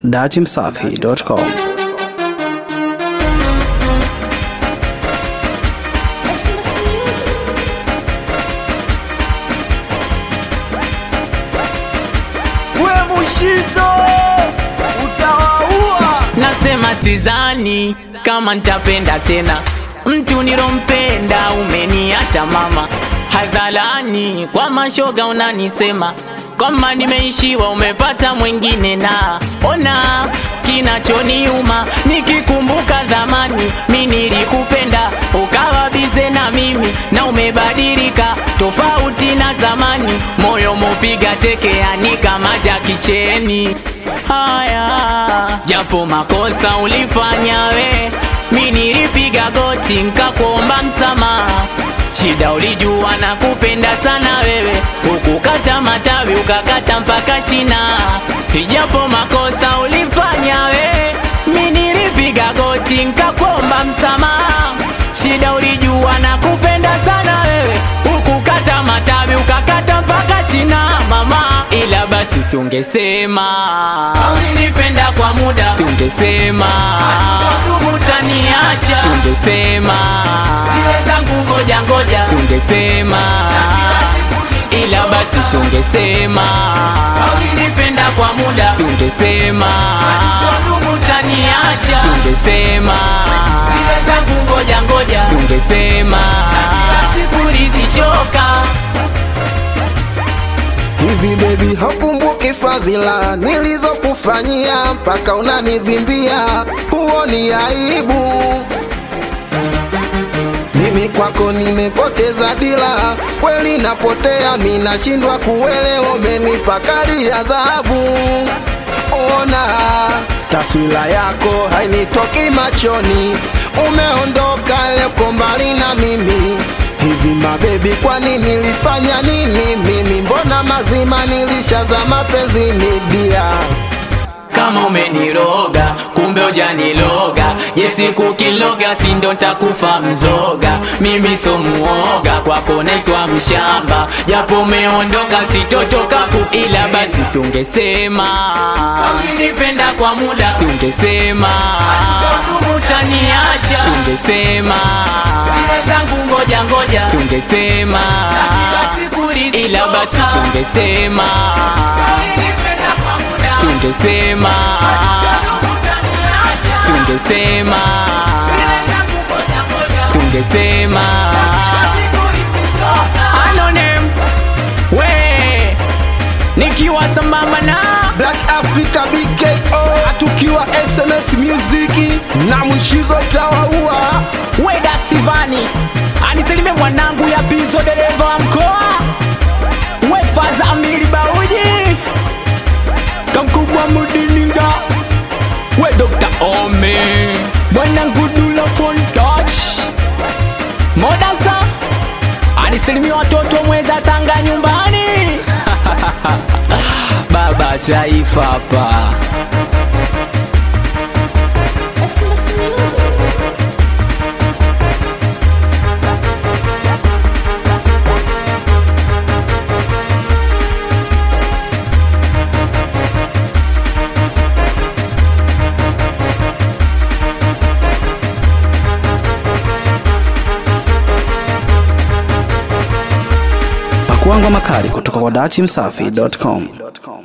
datimsafi.com. Nasema sidhani kama nitapenda tena mtu nilompenda, umeniacha mama hadharani, kwa mashoga unanisema kama nimeishiwa, umepata mwingine. Na ona kinachoniuma nikikumbuka zamani, mimi nilikupenda ukawa bize na mimi, na umebadilika tofauti na zamani, moyo mopiga teke yani kama Jackie Chan. Haya, japo makosa ulifanya we, mimi nilipiga goti nikakuomba msamaha. Shida ulijua na kupenda sana wewe, ukukata matawi ukakata mpaka shina. Japo makosa ulifanya we, mimi nilipiga goti nikakuomba msamaha. Shida ulijua na kupenda sana wewe, ukukata matawi ukakata mpaka china mama. Ila basi siungesema ulinipenda kwa muda, siungesema utaniacha, siungesema zile zangu ngoja ngoja, siungesema. Ila basi siungesema ulinipenda kwa muda, siungesema utaniacha, siungesema zile zangu ngoja ngoja, siungesema siku nilizichoka. Hivi baby hakumbuki fadhila nilizokufanyia, mpaka unanivimbia, huoni aibu? Mimi kwako nimepoteza dila, kweli napotea, mimi nashindwa kuelewa, umenipa kali ya adhabu. Ona taswira yako hainitoki machoni, umeondoka leo mbali na mimi. Hivi mabebi kwa nini nilifanya nini mimi? Mbona mazima nilishaza mapenzini dia? Kama umeniroga kumbe hujaniloga, yesi kukiloga sindo nitakufa mzoga. Mimi so muoga, kwako naitwa mshamba, japo umeondoka sitochoka ila basi siungesema ulinipenda kwa muda, siungesema utaniacha, siungesema zile zangu ngoja ngoja, siungesema. Ila basi siungesema siungesema siungesema siungesema. Anonym we nikiwa sambamba na Black Africa BKO, tukiwa SMS Music na mwishizo tawaua. we Daxivani aniselime mwanangu ya Bizo, dereva wa mkoa we Faza Amiri Bauji, kamkubwa Mudininga we Dr. Ome, mwanangu Dula Phone Touch Modasa aniselimi watoto mweza Tanga nyumbani baba taifa hapa. SMS Music. Pakuangwa makali kutoka kwa datimsafi.com.